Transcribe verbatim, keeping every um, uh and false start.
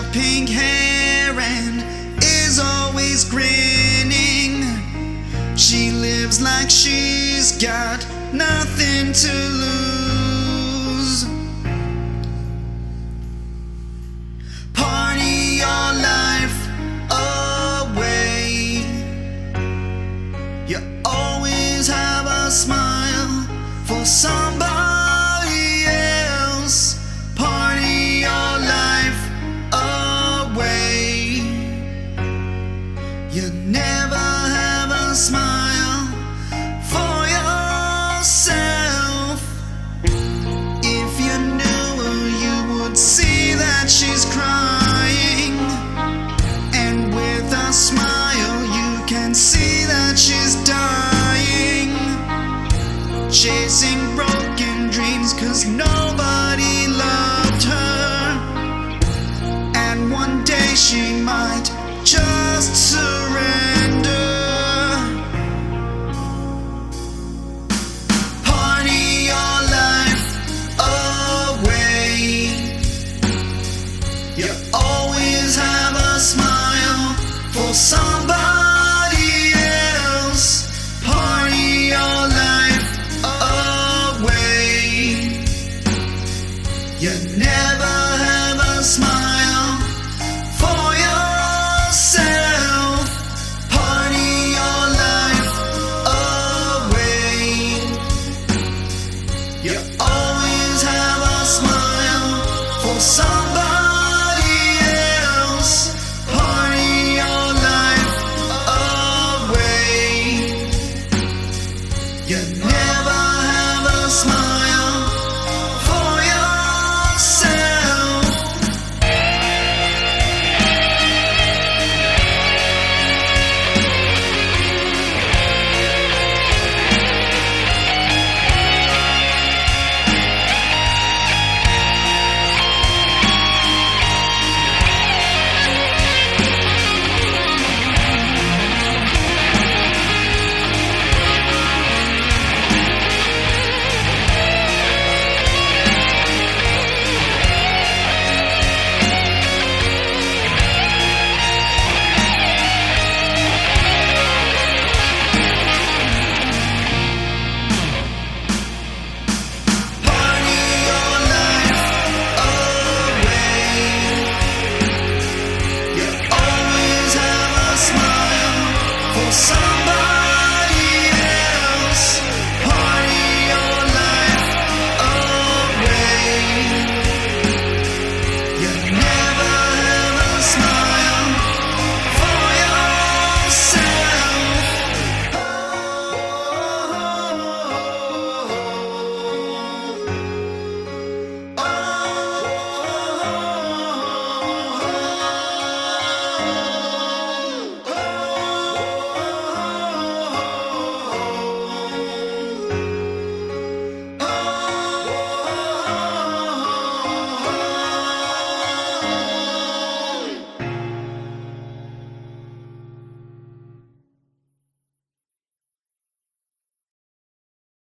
pink hair and is always grinning. She lives like she's got nothing to lose. Party your life away. You always have a smile for somebody else. Party your life away. You never have a smile for yourself. If you knew her, you would see that she's crying, and with a smile you can see that she's dying, chasing broken dreams 'cause nobody loved her, and one day she might just surrender. Party your life away. You always have a smile for somebody else. Party your life away. You never